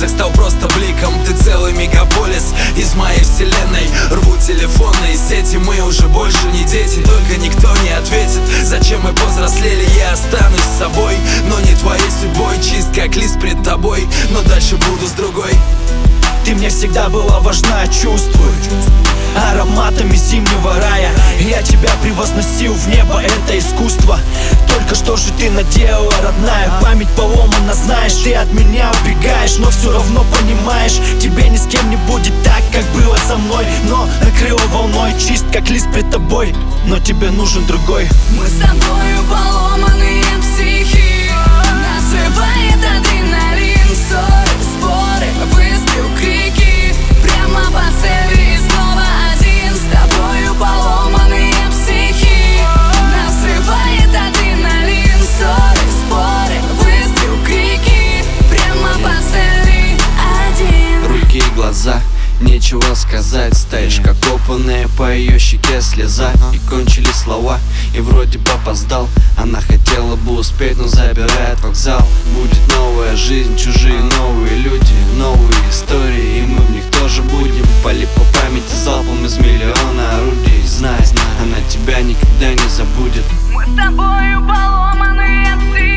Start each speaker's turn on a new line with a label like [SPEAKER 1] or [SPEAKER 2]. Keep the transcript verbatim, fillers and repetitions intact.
[SPEAKER 1] улицах стал просто бликом. Ты целый мегаполис из моей вселенной. Рву телефонные сети, мы уже больше не дети. Только никто не ответит, зачем мы повзрослели. Я останусь с собой, но не твоей судьбой. Чист как лист пред тобой, но дальше буду с другой.
[SPEAKER 2] Ты мне всегда была важна, чувствую ароматами зимнего рая. Я тебя превозносил в небо, это искусство. Только что же ты наделала, родная? Память поломана, знаешь, ты от меня убегаешь, но все равно понимаешь, тебе ни с кем не будет так, как было со мной. Но накрыло волной, чист как лист пред тобой, но тебе нужен другой.
[SPEAKER 3] Мы с тобою поломанные психи, нас срывает адреналин, ссоры, споры, выстрел, крики, прямо по цели и снова один. С тобою поломанные психи, нас срывает адреналин, ссоры, споры, выстрел, крики, прямо по цели один.
[SPEAKER 4] Руки и глаза, нечего сказать. Стоишь как копанная, по ее щеке слеза. И кончились слова, и вроде бы опоздал. Она хотела бы успеть, но забирает вокзал. Будет новая жизнь, чужие новые люди, новые истории, и мы в них тоже будем. Пали по памяти залпом из миллиона орудий. Знай, она тебя никогда не забудет.
[SPEAKER 3] Мы с тобою поломанные психи.